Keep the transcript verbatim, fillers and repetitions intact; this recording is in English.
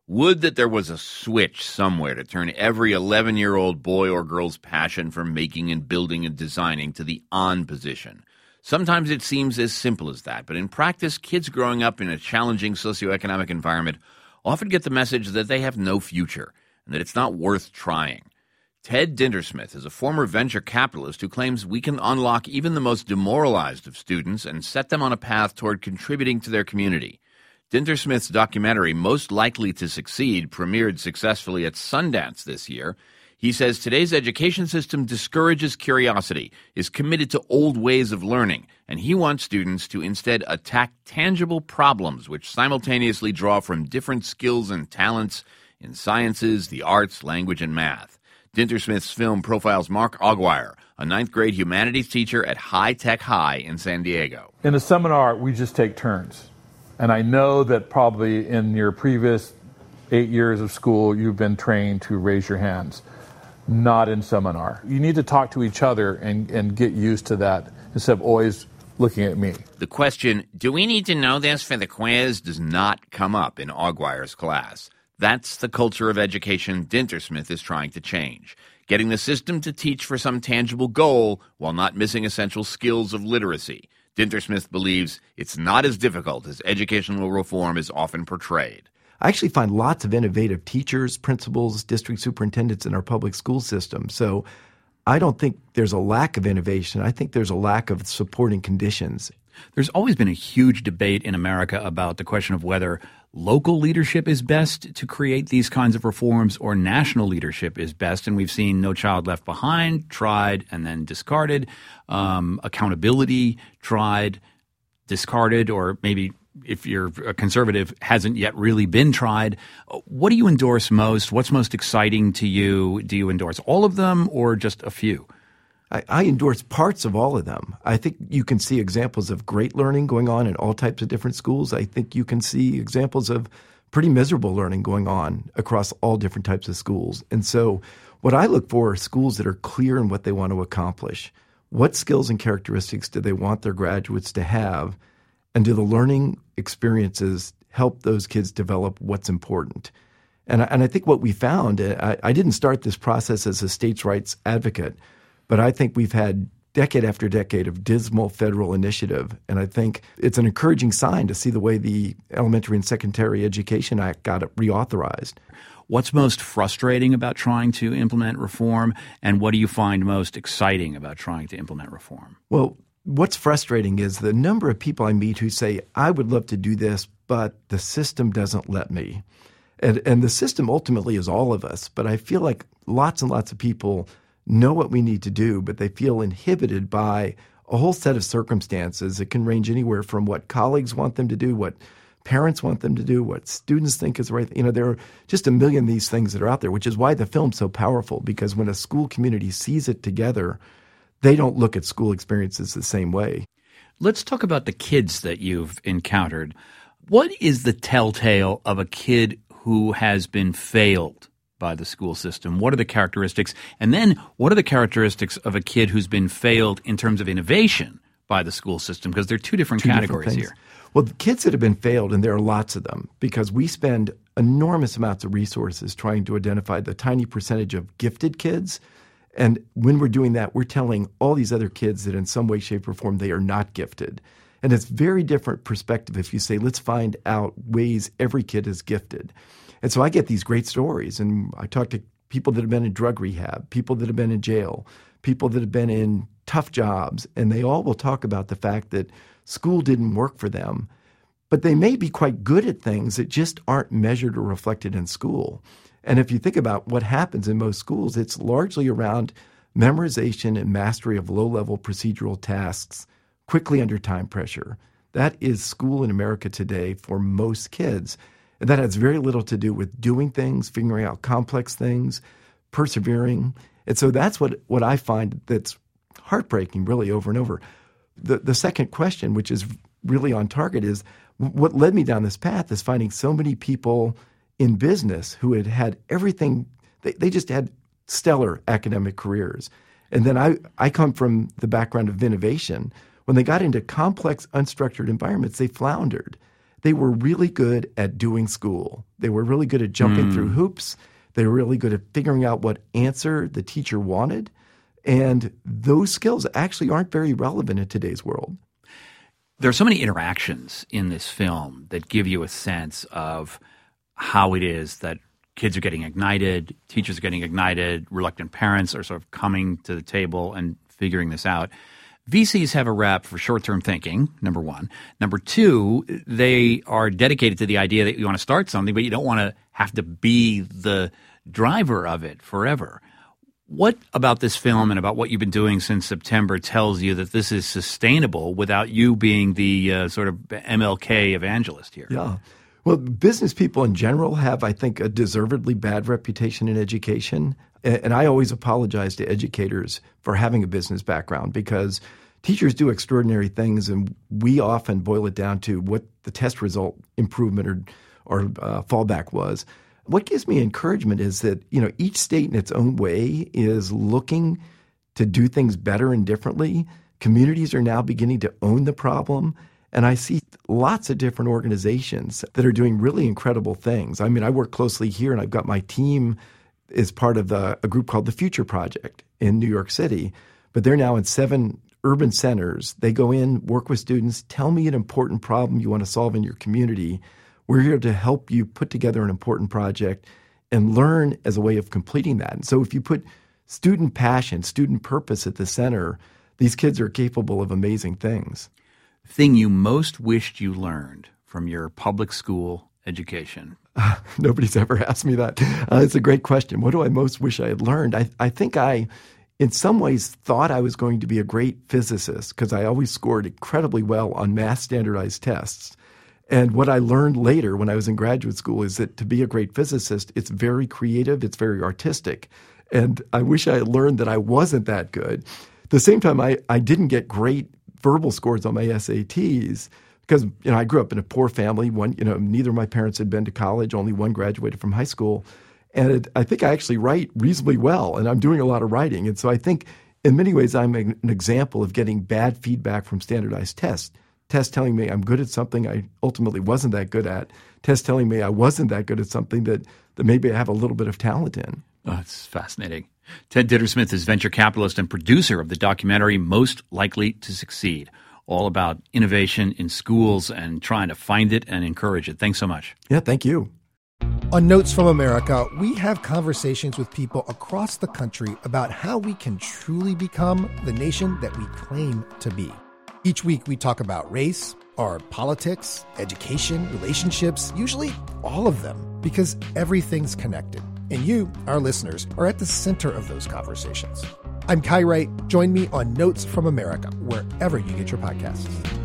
Would that there was a switch somewhere to turn every eleven-year-old boy or girl's passion for making and building and designing to the on position. Sometimes it seems as simple as that, but in practice, kids growing up in a challenging socioeconomic environment often get the message that they have no future and that it's not worth trying. Ted Dintersmith is a former venture capitalist who claims we can unlock even the most demoralized of students and set them on a path toward contributing to their community. Dintersmith's documentary, Most Likely to Succeed, premiered successfully at Sundance this year. He says today's education system discourages curiosity, is committed to old ways of learning, and he wants students to instead attack tangible problems which simultaneously draw from different skills and talents in sciences, the arts, language, and math. Dintersmith's film profiles Mark Aguirre, a ninth grade humanities teacher at High Tech High in San Diego. In a seminar, we just take turns. And I know that probably in your previous eight years of school, you've been trained to raise your hands. Not in seminar. You need to talk to each other and, and get used to that instead of always looking at me. The question, do we need to know this for the quiz, does not come up in Aguirre's class. That's the culture of education Dintersmith is trying to change, getting the system to teach for some tangible goal while not missing essential skills of literacy. Dintersmith believes it's not as difficult as educational reform is often portrayed. I actually find lots of innovative teachers, principals, district superintendents in our public school system. So I don't think there's a lack of innovation. I think there's a lack of supporting conditions. There's always been a huge debate in America about the question of whether local leadership is best to create these kinds of reforms or national leadership is best. And we've seen No Child Left Behind, tried and then discarded. Um, accountability, tried, discarded, or maybe if you're a conservative, hasn't yet really been tried. What do you endorse most? What's most exciting to you? Do you endorse all of them or just a few? I, I endorse parts of all of them. I think you can see examples of great learning going on in all types of different schools. I think you can see examples of pretty miserable learning going on across all different types of schools. And so what I look for are schools that are clear in what they want to accomplish. What skills and characteristics do they want their graduates to have? And do the learning experiences help those kids develop what's important? And I, and I think what we found, I, I didn't start this process as a states' rights advocate, but I think we've had decade after decade of dismal federal initiative. And I think it's an encouraging sign to see the way the Elementary and Secondary Education Act got it reauthorized. What's most frustrating about trying to implement reform, and what do you find most exciting about trying to implement reform? Well, what's frustrating is the number of people I meet who say, I would love to do this, but the system doesn't let me. And, and the system ultimately is all of us, but I feel like lots and lots of people know what we need to do, but they feel inhibited by a whole set of circumstances. It can range anywhere from what colleagues want them to do, what parents want them to do, what students think is the right thing. You know, there are just a million of these things that are out there, which is why the film's so powerful, because when a school community sees it together, they don't look at school experiences the same way. Let's talk about the kids that you've encountered. What is the telltale of a kid who has been failed by the school system? What are the characteristics? And then what are the characteristics of a kid who's been failed in terms of innovation by the school system? Because there are two different two categories different here. Well, the kids that have been failed, and there are lots of them, because we spend enormous amounts of resources trying to identify the tiny percentage of gifted kids. And when we're doing that, we're telling all these other kids that in some way, shape, or form, they are not gifted. And it's very different perspective if you say, let's find out ways every kid is gifted. And so I get these great stories, and I talk to people that have been in drug rehab, people that have been in jail, people that have been in tough jobs, and they all will talk about the fact that school didn't work for them, but they may be quite good at things that just aren't measured or reflected in school. And if you think about what happens in most schools, it's largely around memorization and mastery of low-level procedural tasks quickly under time pressure. That is school in America today for most kids. And that has very little to do with doing things, figuring out complex things, persevering. And so that's what, what I find that's heartbreaking really over and over. The, the second question, which is really on target, is what led me down this path is finding so many people in business who had had everything. They, they just had stellar academic careers. And then I, I come from the background of innovation. When they got into complex, unstructured environments, they floundered. they were really good at doing school. They were really good at jumping mm. through hoops. They were really good at figuring out what answer the teacher wanted. And those skills actually aren't very relevant in today's world. There are so many interactions in this film that give you a sense of how it is that kids are getting ignited, teachers are getting ignited, reluctant parents are sort of coming to the table and figuring this out. V Cs have a rap for short-term thinking, number one. Number two, they are dedicated to the idea that you want to start something, but you don't want to have to be the driver of it forever. What about this film and about what you've been doing since September tells you that this is sustainable without you being the uh, sort of M L K evangelist here? Yeah. Well, business people in general have, I think, a deservedly bad reputation in education. And I always apologize to educators for having a business background because teachers do extraordinary things, and we often boil it down to what the test result improvement or, or uh, fallback was. What gives me encouragement is that, you know, each state in its own way is looking to do things better and differently. Communities are now beginning to own the problem. And I see lots of different organizations that are doing really incredible things. I mean, I work closely here, and I've got my team is part of the, a group called the Future Project in New York City. But they're now in seven urban centers. They go in, work with students, tell me an important problem you want to solve in your community. We're here to help you put together an important project and learn as a way of completing that. And so if you put student passion, student purpose at the center, these kids are capable of amazing things. Thing you most wished you learned from your public school education? Uh, nobody's ever asked me that. Uh, it's a great question. What do I most wish I had learned? I, I think I, in some ways, thought I was going to be a great physicist because I always scored incredibly well on math standardized tests. And what I learned later when I was in graduate school is that to be a great physicist, it's very creative, it's very artistic. And I wish I had learned that I wasn't that good. At the same time, I, I didn't get great verbal scores on my S A Ts because, you know, I grew up in a poor family. One, you know, neither of my parents had been to college. Only one graduated from high school. And it, I think I actually write reasonably well, and I'm doing a lot of writing. And so I think in many ways I'm an example of getting bad feedback from standardized tests. Tests telling me I'm good at something I ultimately wasn't that good at. Tests telling me I wasn't that good at something that, that maybe I have a little bit of talent in. Oh, that's fascinating. Ted Dittersmith is venture capitalist and producer of the documentary Most Likely to Succeed, all about innovation in schools and trying to find it and encourage it. Thanks so much. Yeah, thank you. On Notes from America, we have conversations with people across the country about how we can truly become the nation that we claim to be. Each week, we talk about race, our politics, education, relationships, usually all of them, because everything's connected. And you, our listeners, are at the center of those conversations. I'm Kai Wright. Join me on Notes from America, wherever you get your podcasts.